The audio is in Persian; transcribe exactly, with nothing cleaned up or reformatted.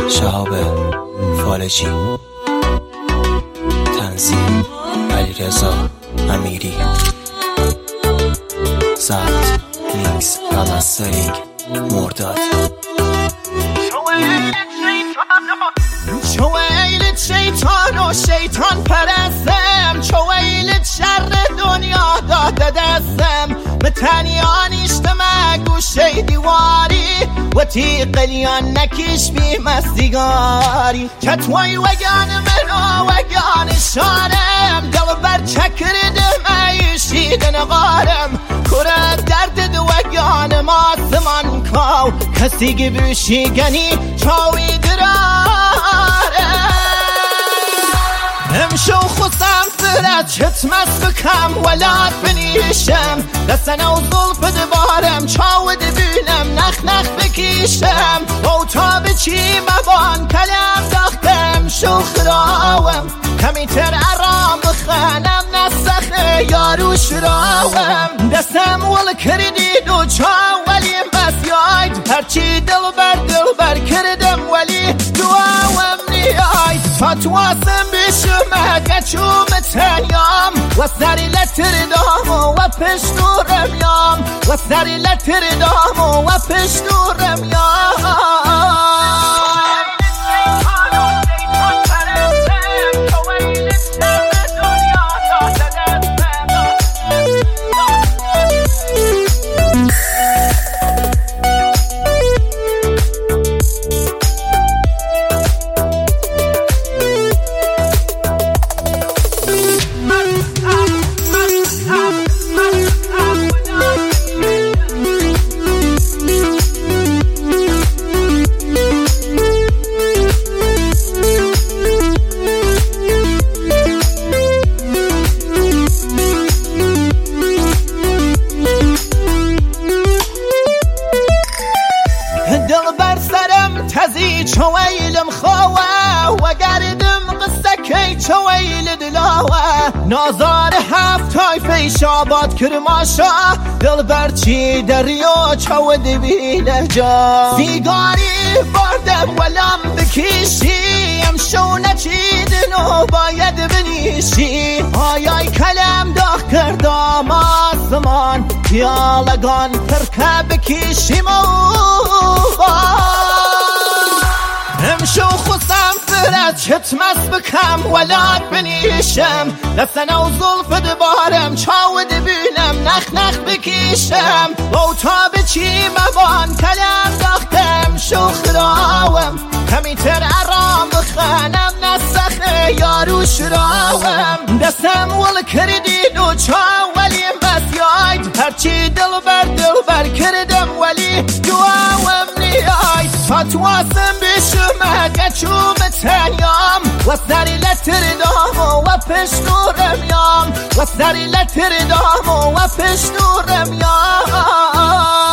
شهاب فالجی، تنظیم علیرضا امیری، ضبط میکس و مسترینگ مرداد. چو ویلت شیطان و شیطان پرستم، چو ویلت شر دنیا داده دستم، متنیا نیشتم گوشه دیواری و تیقلیان نکش بی مستیگاری، چطوی وگان منو وگان شانم، دل بر چکردم ایشیدن غارم، کره درد دو وگان ماسمان کاو کسی گبوشی گنی چاوی درارم، امشو خودم فرد چتمس بکم ولاد بنیشم، دستنا و ظلف دبارم چاود بینم نخ نخ بکیشم، او تا بچی مبان کلم داختم شو خراوم، کمی تر ارام بخانم نسخه یارو شراوم، دستم ول کردی دو چا ولی بس یاید، هرچی دل بر دل بر کردم ولی دعاوم نیاید، تا تواسم بشم گچوم تنیام و سری لتر دامو و پشنورم یام، و سری لتر دامو و پشنورم یام. دل بر سرم تزی چویلم خواه و گردم قصه کی چویل دلاوه، نازار هفت تایفه شاباد کرماشا، دل بر چی دریو چود بیل جا، سیگاری باردم ولم بکیشی، امشو نچیدن و باید بنیشی، آیای کلم داخ کردم آسمان، پیالگان ترکه بکیشی امشو خودم فرد چتمس بکم ولاد بنیشم، دستنا و ظلف دبارم چاود بینم نخ نخ بکیشم، او تا بچی مبان کلم داختم شو خراوم، کمی تر ارام بخانم نسخه یارو شراوم، دستم ول کردی دو چا ولی بس یاید، هرچی دل بر دل بر کردم ولی دعاوم نیاید، تا تواسم بشم گچوم تنیام و سری لتر دامو و پشنورم یام، و سری لتر دامو و پشنورم یام.